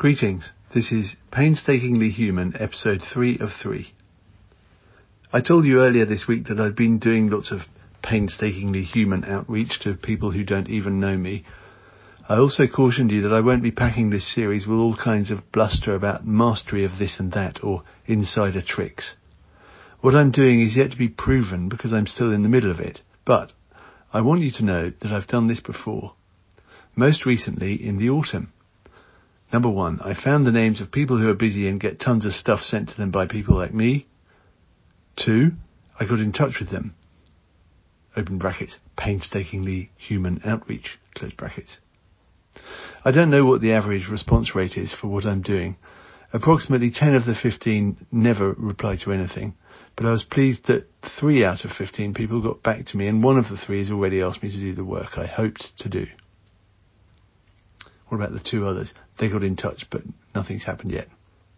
Greetings, this is Painstakingly Human, episode 3 of 3. I told you earlier this week that I'd been doing lots of painstakingly human outreach to people who don't even know me. I also cautioned you that I won't be packing this series with all kinds of bluster about mastery of this and that or insider tricks. What I'm doing is yet to be proven because I'm still in the middle of it, but I want you to know that I've done this before. Most recently in the autumn. Number 1, I found the names of people who are busy and get tons of stuff sent to them by people like me. 2, I got in touch with them. Open brackets, painstakingly human outreach, close brackets. I don't know what the average response rate is for what I'm doing. Approximately 10 of the 15 never reply to anything, but I was pleased that 3 out of 15 people got back to me, and one of the 3 has already asked me to do the work I hoped to do. What about the 2 others? They got in touch, but nothing's happened yet.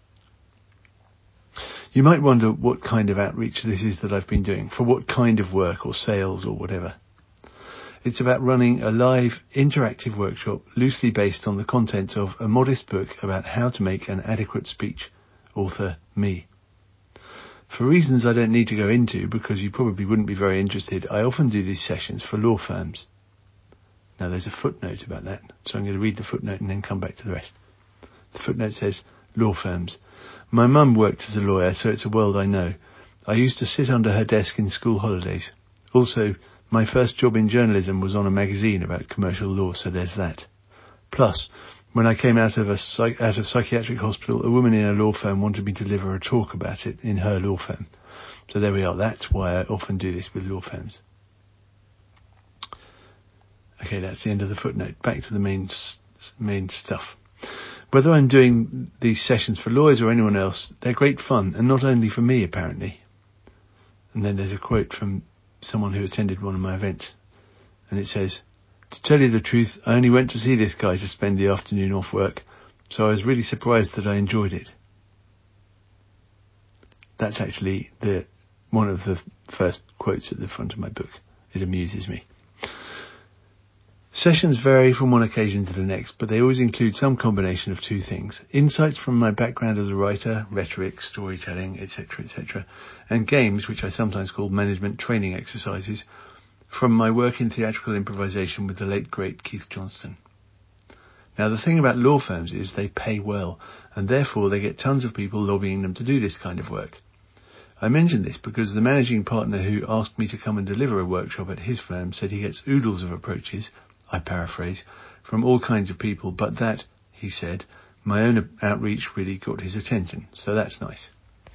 You might wonder what kind of outreach this is that I've been doing, for what kind of work or sales or whatever. It's about running a live, interactive workshop loosely based on the content of a modest book about how to make an adequate speech. Author, me. For reasons I don't need to go into, because you probably wouldn't be very interested, I often do these sessions for law firms. Now there's a footnote about that, so I'm going to read the footnote and then come back to the rest. The footnote says, law firms. My mum worked as a lawyer, so it's a world I know. I used to sit under her desk in school holidays. Also, my first job in journalism was on a magazine about commercial law, so there's that. Plus, when I came out of psychiatric hospital, a woman in a law firm wanted me to deliver a talk about it in her law firm. So there we are. That's why I often do this with law firms. Okay, that's the end of the footnote. Back to the main stuff. Whether I'm doing these sessions for lawyers or anyone else, they're great fun, and not only for me, apparently. And then there's a quote from someone who attended one of my events, and it says, "To tell you the truth, I only went to see this guy to spend the afternoon off work, so I was really surprised that I enjoyed it." That's actually one of the first quotes at the front of my book. It amuses me. Sessions vary from one occasion to the next, but they always include some combination of 2 things. Insights from my background as a writer, rhetoric, storytelling, etc., and games, which I sometimes call management training exercises, from my work in theatrical improvisation with the late, great Keith Johnston. Now, the thing about law firms is they pay well, and therefore they get tons of people lobbying them to do this kind of work. I mention this because the managing partner who asked me to come and deliver a workshop at his firm said he gets oodles of approaches, I paraphrase, from all kinds of people, but that, he said, my own outreach really got his attention, so that's nice.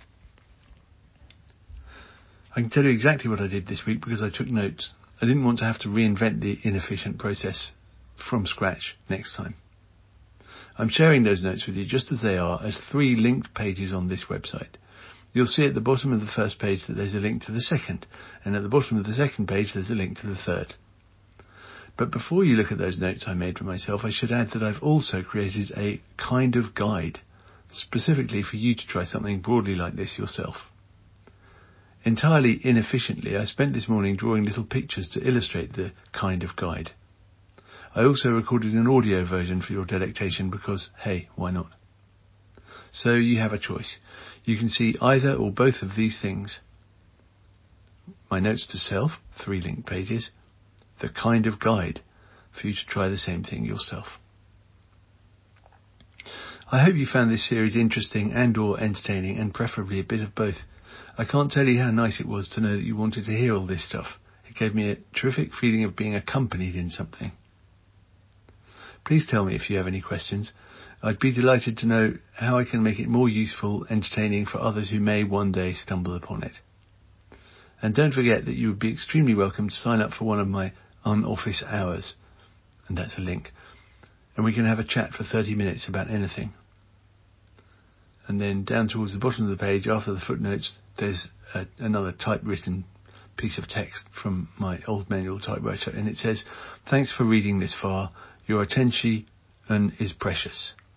I can tell you exactly what I did this week because I took notes. I didn't want to have to reinvent the inefficient process from scratch next time. I'm sharing those notes with you just as they are as 3 linked pages on this website. You'll see at the bottom of the first page that there's a link to the second, and at the bottom of the second page there's a link to the third. But before you look at those notes I made for myself, I should add that I've also created a kind of guide, specifically for you to try something broadly like this yourself. Entirely inefficiently, I spent this morning drawing little pictures to illustrate the kind of guide. I also recorded an audio version for your delectation because, hey, why not? So you have a choice. You can see either or both of these things. My notes to self, 3 linked pages, the kind of guide for you to try the same thing yourself. I hope you found this series interesting and or entertaining, and preferably a bit of both. I can't tell you how nice it was to know that you wanted to hear all this stuff. It gave me a terrific feeling of being accompanied in something. Please tell me if you have any questions. I'd be delighted to know how I can make it more useful, entertaining for others who may one day stumble upon it. And don't forget that you would be extremely welcome to sign up for one of my on-office hours, and that's a link, and we can have a chat for 30 minutes about anything. And then down towards the bottom of the page, after the footnotes, there's another typewritten piece of text from my old manual typewriter, and it says, "Thanks for reading this far. Your attention is precious."